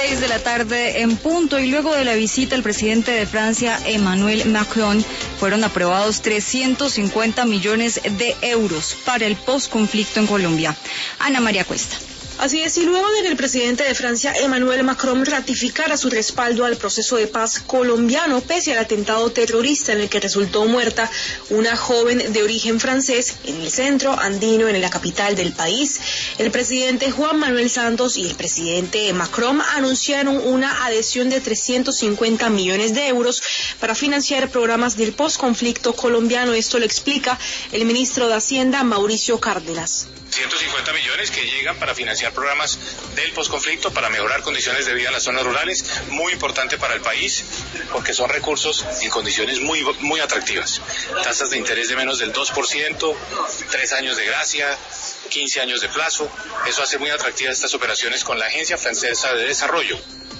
6 de la tarde en punto, y luego de la visita del presidente de Francia, Emmanuel Macron, fueron aprobados 350 millones de euros para el posconflicto en Colombia. Ana María Cuesta. Así es, y luego de que el presidente de Francia, Emmanuel Macron, ratificara su respaldo al proceso de paz colombiano, pese al atentado terrorista en el que resultó muerta una joven de origen francés en el centro andino, en la capital del país, el presidente Juan Manuel Santos y el presidente Macron anunciaron una adhesión de 350 millones de euros para financiar programas del posconflicto colombiano. Esto lo explica el ministro de Hacienda, Mauricio Cárdenas. 150 millones que llegan para financiar programas del posconflicto, para mejorar condiciones de vida en las zonas rurales, muy importante para el país, porque son recursos en condiciones muy atractivas. Tasas de interés de menos del 2%, 3 años de gracia, 15 años de plazo. Eso hace muy atractivas estas operaciones con la Agencia Francesa de Desarrollo.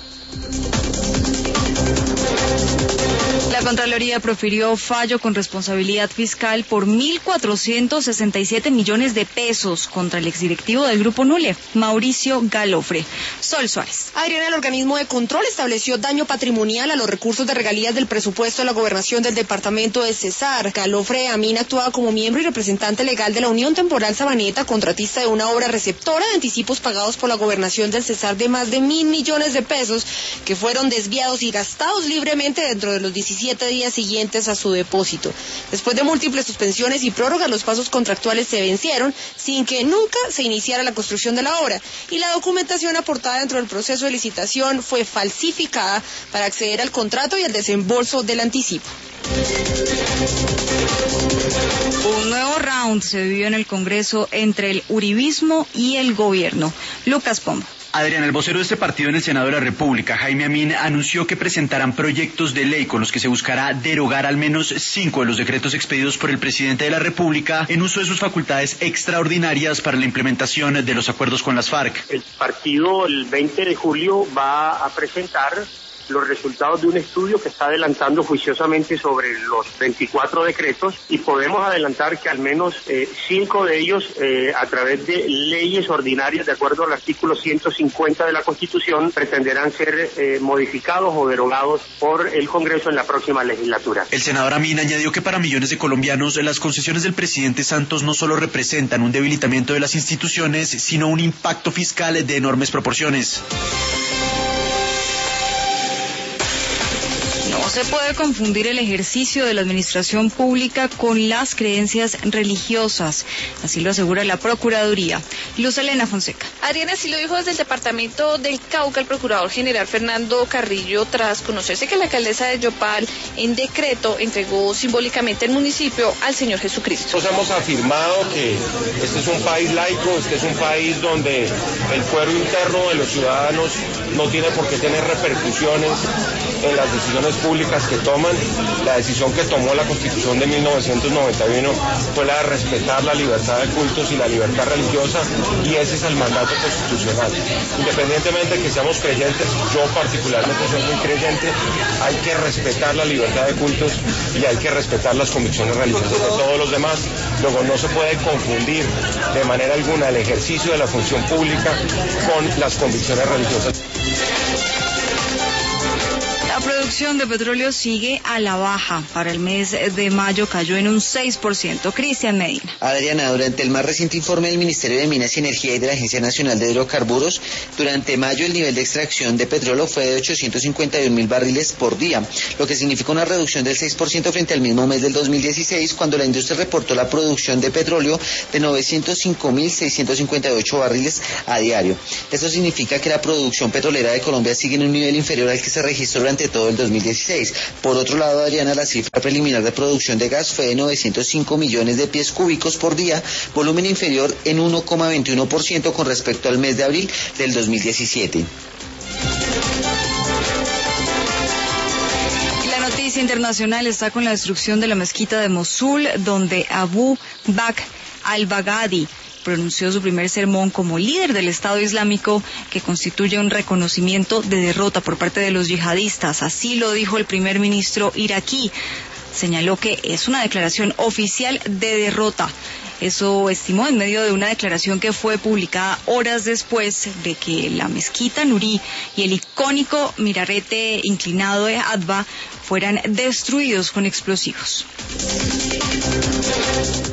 La Contraloría profirió fallo con responsabilidad fiscal por 1.467 millones de pesos contra el exdirectivo del Grupo Nule, Mauricio Galofre. Sol Suárez. Adriana, el organismo de control estableció daño patrimonial a los recursos de regalías del presupuesto de la gobernación del departamento de Cesar. Galofre Amin actuaba como miembro y representante legal de la Unión Temporal Sabaneta, contratista de una obra receptora de anticipos pagados por la gobernación del Cesar de más de 1.000 millones de pesos que fueron desviados y gastados libremente dentro de los 17 días siguientes a su depósito. Después de múltiples suspensiones y prórrogas, los pasos contractuales se vencieron sin que nunca se iniciara la construcción de la obra, y la documentación aportada dentro del proceso de licitación fue falsificada para acceder al contrato y al desembolso del anticipo. Un nuevo round se vivió en el Congreso entre el uribismo y el gobierno. Lucas Pombo. Adrián, el vocero de este partido en el Senado de la República, Jaime Amin, anunció que presentarán proyectos de ley con los que se buscará derogar al menos 5 de los decretos expedidos por el presidente de la República en uso de sus facultades extraordinarias para la implementación de los acuerdos con las FARC. El partido el 20 de julio va a presentar los resultados de un estudio que está adelantando juiciosamente sobre los 24 decretos, y podemos adelantar que al menos 5 de ellos, a través de leyes ordinarias de acuerdo al artículo 150 de la Constitución, pretenderán ser modificados o derogados por el Congreso en la próxima legislatura. El senador Amin añadió que para millones de colombianos las concesiones del presidente Santos no solo representan un debilitamiento de las instituciones, sino un impacto fiscal de enormes proporciones. No se puede confundir el ejercicio de la administración pública con las creencias religiosas, así lo asegura la Procuraduría. Luz Elena Fonseca. Adriana, así lo dijo desde el departamento del Cauca el procurador general Fernando Carrillo, tras conocerse que la alcaldesa de Yopal en decreto entregó simbólicamente el municipio al Señor Jesucristo. Nosotros hemos afirmado que este es un país laico, este es un país donde el fuero interno de los ciudadanos no tiene por qué tener repercusiones en las decisiones públicas que toman. La decisión que tomó la Constitución de 1991 fue la de respetar la libertad de cultos y la libertad religiosa, y ese es el mandato constitucional. Independientemente de que seamos creyentes, yo particularmente soy muy creyente, hay que respetar la libertad de cultos y hay que respetar las convicciones religiosas de todos los demás. Luego no se puede confundir de manera alguna el ejercicio de la función pública con las convicciones religiosas. La producción de petróleo sigue a la baja. Para el mes de mayo cayó en un 6%. Cristian Medina. Adriana, durante el más reciente informe del Ministerio de Minas y Energía y de la Agencia Nacional de Hidrocarburos, durante mayo el nivel de extracción de petróleo fue de 851.000 barriles por día, lo que significa una reducción del 6% frente al mismo mes del 2016, cuando la industria reportó la producción de petróleo de 905.658 barriles a diario. Esto significa que la producción petrolera de Colombia sigue en un nivel inferior al que se registró durante todo el 2016. Por otro lado, Adriana, la cifra preliminar de producción de gas fue de 905 millones de pies cúbicos por día, volumen inferior en 1,21% con respecto al mes de abril del 2017. La noticia internacional está con la destrucción de la mezquita de Mosul, donde Abu Bakr al-Baghdadi pronunció su primer sermón como líder del Estado Islámico, que constituye un reconocimiento de derrota por parte de los yihadistas. Así lo dijo el primer ministro iraquí. Señaló que es una declaración oficial de derrota. Eso estimó en medio de una declaración que fue publicada horas después de que la mezquita Nurí y el icónico minarete inclinado de Adva fueran destruidos con explosivos.